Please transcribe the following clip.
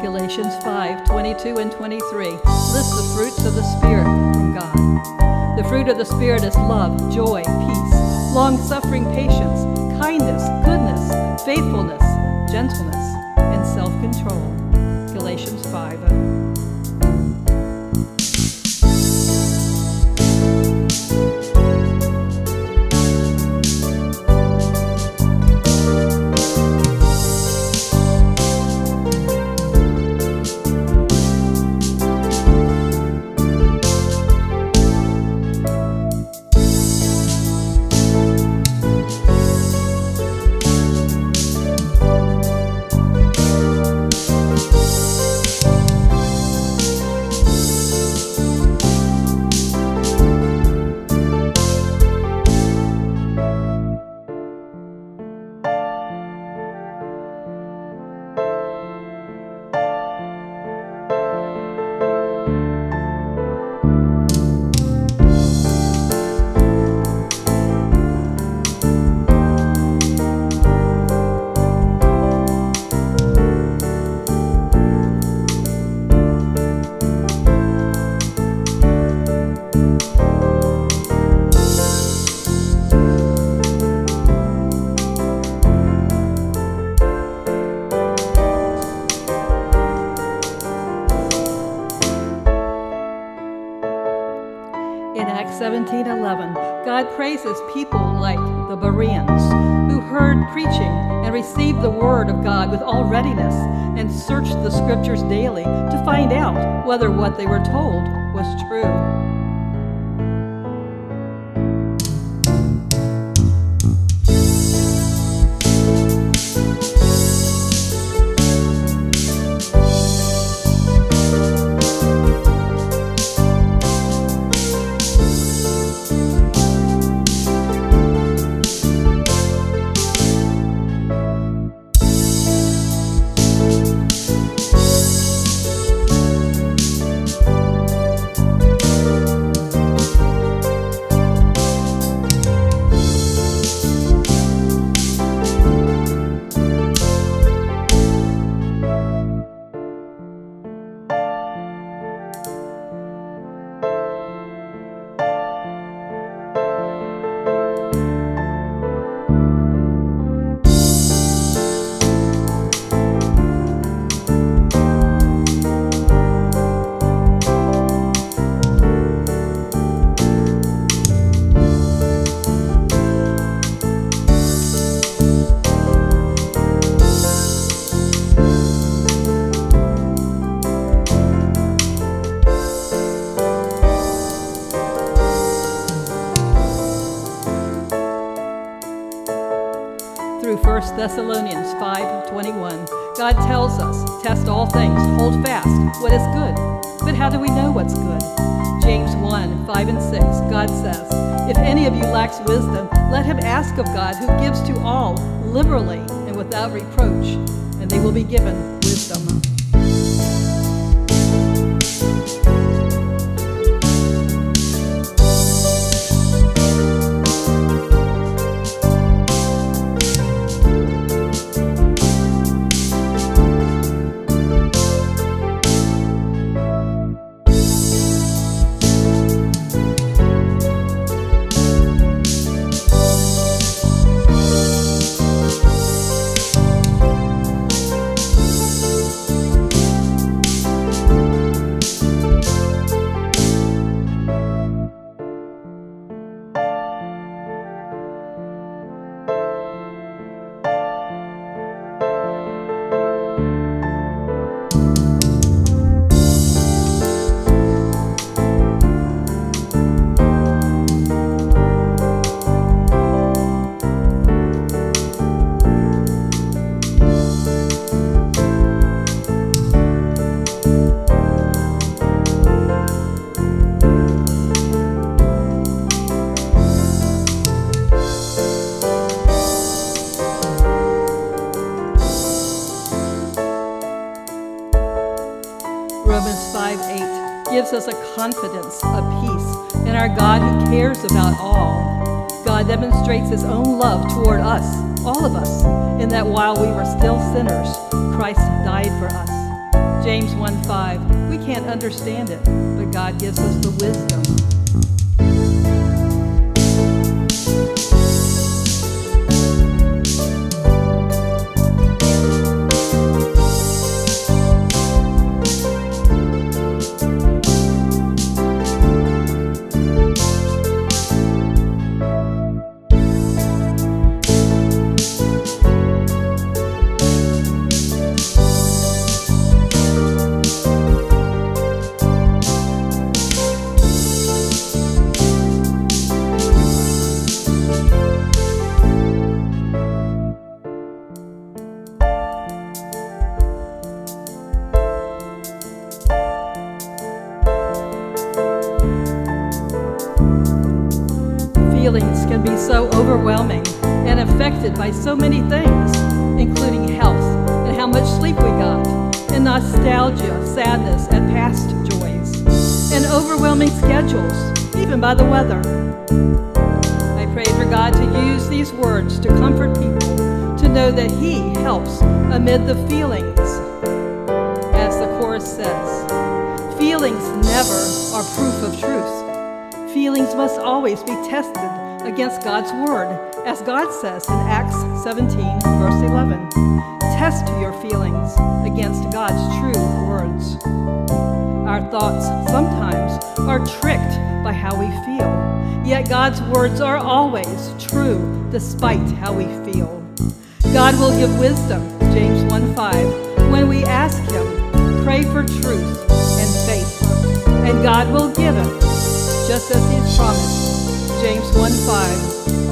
Galatians 5:22 and 23 lists the fruits of the Spirit from God. The fruit of the Spirit is love, joy, peace, long-suffering, patience, kindness, goodness, faithfulness, gentleness, and self-control. Galatians 5:0. In Acts 17:11, God praises people like the Bereans, who heard preaching and received the word of God with all readiness and searched the scriptures daily to find out whether what they were told was true. Through 1 Thessalonians 5:21, God tells us, test all things, hold fast what is good. But how do we know what's good? James 1:5 and 6, God says, if any of you lacks wisdom, let him ask of God, who gives to all liberally and without reproach, and they will be given wisdom. Romans 5:8 gives us a confidence, a peace in our God who cares about all. God demonstrates his own love toward us, all of us, in that while we were still sinners, Christ died for us. James 1:5. We can't understand it, but God gives us the wisdom. Feelings can be so overwhelming and affected by so many things, including health and how much sleep we got, and nostalgia, sadness, and past joys, and overwhelming schedules, even by the weather. I pray for God to use these words to comfort people, to know that He helps amid the feelings. As the chorus says, feelings never are proof of truth. Feelings must always be tested against God's word, as God says in Acts 17, verse 11. Test your feelings against God's true words. Our thoughts sometimes are tricked by how we feel, yet God's words are always true despite how we feel. God will give wisdom, James 1:5, when we ask Him, pray for truth and faith, and God will give it, just as He's promised, James 1:5.